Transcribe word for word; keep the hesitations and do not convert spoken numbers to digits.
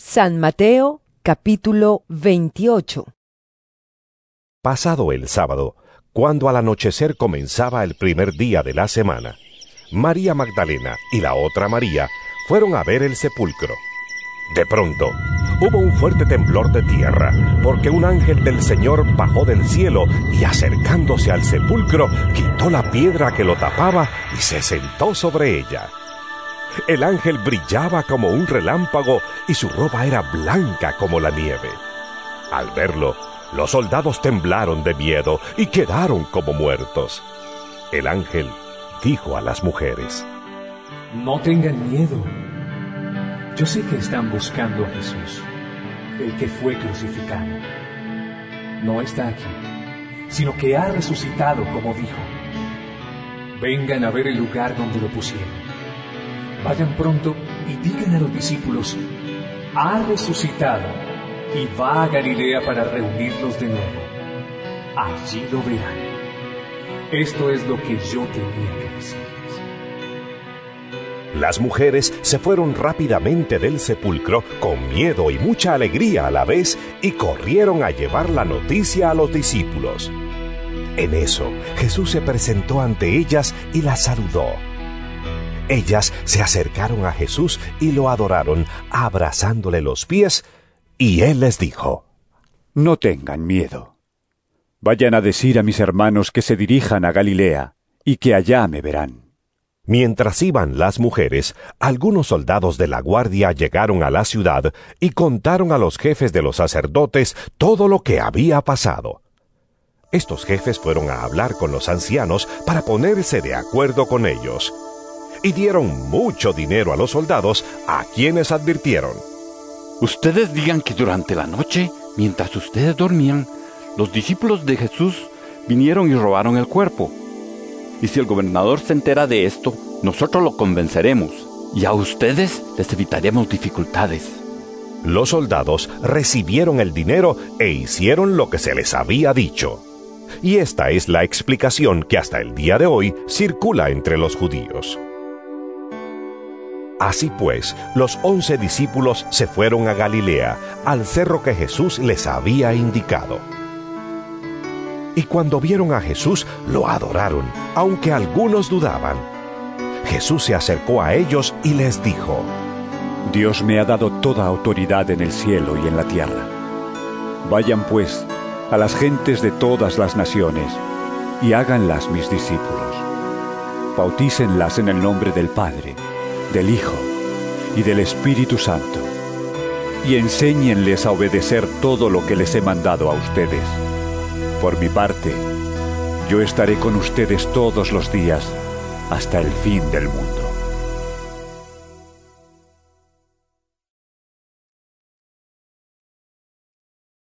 San Mateo, capítulo veintiocho. Pasado el sábado, cuando al anochecer comenzaba el primer día de la semana, María Magdalena y la otra María fueron a ver el sepulcro. De pronto, hubo un fuerte temblor de tierra, porque un ángel del Señor bajó del cielo y, acercándose al sepulcro, quitó la piedra que lo tapaba y se sentó sobre ella. El ángel brillaba como un relámpago y su ropa era blanca como la nieve. Al verlo, los soldados temblaron de miedo y quedaron como muertos. El ángel dijo a las mujeres: No tengan miedo. Yo sé que están buscando a Jesús, el que fue crucificado. No está aquí, sino que ha resucitado, como dijo. Vengan a ver el lugar donde lo pusieron. Vayan pronto y digan a los discípulos: ha resucitado y va a Galilea para reunirlos de nuevo. Allí lo verán. Esto es lo que yo tenía que decirles. Las mujeres se fueron rápidamente del sepulcro con miedo y mucha alegría a la vez y corrieron a llevar la noticia a los discípulos. En eso, Jesús se presentó ante ellas y las saludó. Ellas se acercaron a Jesús y lo adoraron, abrazándole los pies, y él les dijo: No tengan miedo. Vayan a decir a mis hermanos que se dirijan a Galilea, y que allá me verán. Mientras iban las mujeres, algunos soldados de la guardia llegaron a la ciudad y contaron a los jefes de los sacerdotes todo lo que había pasado. Estos jefes fueron a hablar con los ancianos para ponerse de acuerdo con ellos, y dieron mucho dinero a los soldados, a quienes advirtieron: Ustedes digan que durante la noche, mientras ustedes dormían, los discípulos de Jesús vinieron y robaron el cuerpo. Y si el gobernador se entera de esto, nosotros lo convenceremos, y a ustedes les evitaremos dificultades. Los soldados recibieron el dinero e hicieron lo que se les había dicho. Y esta es la explicación que hasta el día de hoy circula entre los judíos. Así pues, los once discípulos se fueron a Galilea, al cerro que Jesús les había indicado. Y cuando vieron a Jesús, lo adoraron, aunque algunos dudaban. Jesús se acercó a ellos y les dijo: Dios me ha dado toda autoridad en el cielo y en la tierra. Vayan pues a las gentes de todas las naciones y háganlas mis discípulos. Bautícenlas en el nombre del Padre, del Hijo y del Espíritu Santo, y enséñenles a obedecer todo lo que les he mandado a ustedes. Por mi parte, yo estaré con ustedes todos los días hasta el fin del mundo.